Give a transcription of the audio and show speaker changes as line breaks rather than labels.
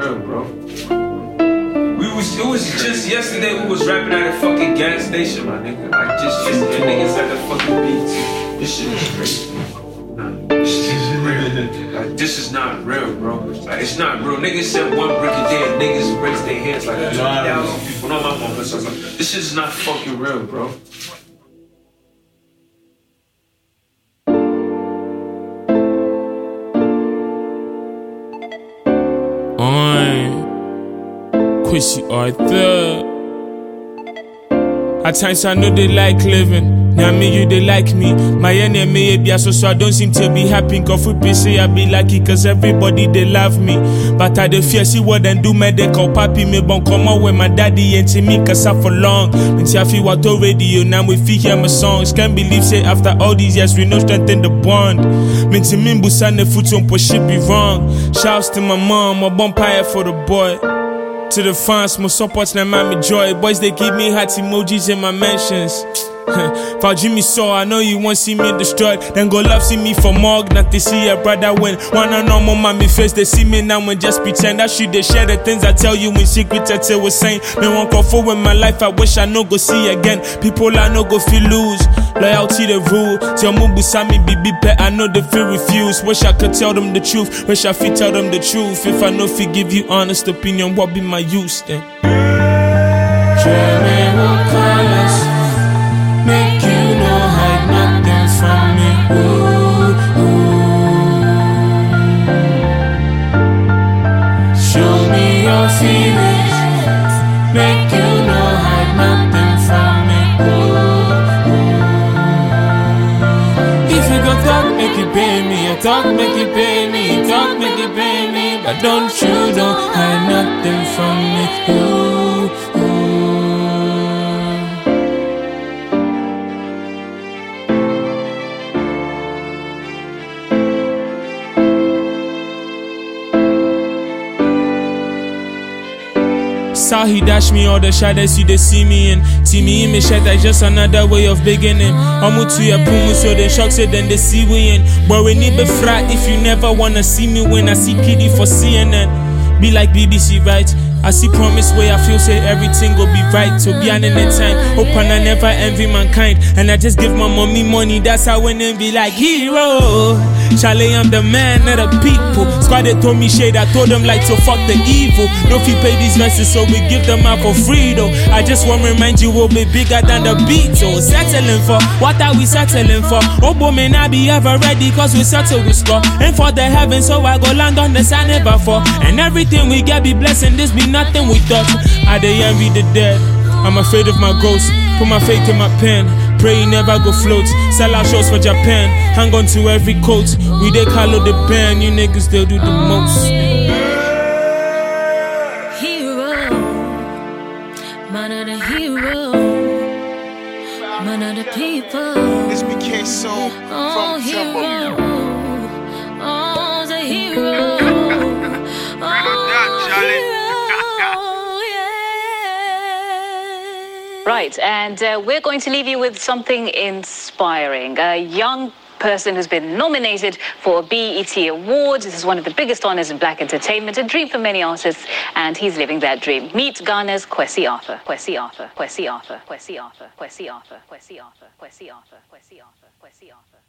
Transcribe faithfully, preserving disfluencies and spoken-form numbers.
real, bro. We was, it was just yesterday we was rapping at a fucking gas station, my nigga. Like just yesterday, niggas at the fucking beats. This shit is crazy. Nah, this shit is real. Like this is not real, bro. Like it's not real. Niggas said one brick a day, and niggas raise their hands like twenty thousand people. No, my mom. So like, this shit is not fucking real, bro.
Quincy Arthur. At times I know they like living. Now me you they like me. My enemy be so so I don't seem to be happy. Cause food be say I be lucky cause everybody they love me. But I dey fear see what them do medical papi me bon come on with my daddy and to me cause I for long. And see I feel what radio now we feel hear my songs. Can't believe say after all these years we know strengthen the bond. Mean to me busane foot on push shit be wrong. Shouts to my mom, a bumpire for the boy. To the fans, my supports na mommy joy. Boys they give me heart emojis in my mentions. Found Jimmy saw, I know you won't see me destroyed. Then go love see me for mug, not to see a brother win. Wanna know my mommy face, they see me now and just pretend. I should they share the things I tell you in secret until we're saying. Me won't go forward in my life, I wish I no go see again. People I know go feel lose. Loyalty the rule. Tell Mubu Sami Bibi pet, I know they feel refused. Wish I could tell them the truth. Wish I could tell them the truth. If I know if you give you honest opinion, what be my use then? Dreaming what colors make you no hide nothing from me. Ooh, ooh. Show me your feelings. Make you no hide nothing from me. Ooh, ooh. If you go talk, make you pay me. You talk, make you pay me. You talk, make you pay me. But don't you don't hide nothing from me. Ooh, ooh. Saw he dash me all the shadows you they see me in. See me in me shed that's just another way of beginning. Omu to your pumu so they shock so then they see we in. But we need be frat if you never wanna see me when I see Kitty for C N N. Be like B B C right? I see promise way I feel say everything go be right. To be an any time, open I never envy mankind. And I just give my mommy money, that's how when they be like hero. Charlie, I'm the man of the people. Squad they told me shade, I told them like to fuck the evil. Don't feel pay these verses so we give them out for free though. I just want to remind you we'll be bigger than the Beatles. Settling for, what are we settling for? Oh boy may not be ever ready cause we settle we score. And for the heavens so I go land on the sand never fall. And everything we get be blessing, this be nothing we touch. I dey envy the dead. I'm afraid of my ghost. Put my faith in my pen. Pray you never go float. Sell out shows for Japan. Hang on to every coat. We dey call the band. You niggas they'll do the most.
Hero, man of the hero, man of the people.
This became so
Oh,
from
hero,
Timber.
oh the hero.
Right, and uh, we're going to leave you with something inspiring. A young person who's been nominated for a B E T Award. This is one of the biggest honors in black entertainment, a dream for many artists, and he's living that dream. Meet Ghana's Kwesi Arthur. Kwesi Arthur. Kwesi Arthur. Kwesi Arthur. Kwesi Arthur. Kwesi Arthur. Kwesi Arthur. Kwesi Arthur. Kwesi Arthur. Kwesi Arthur.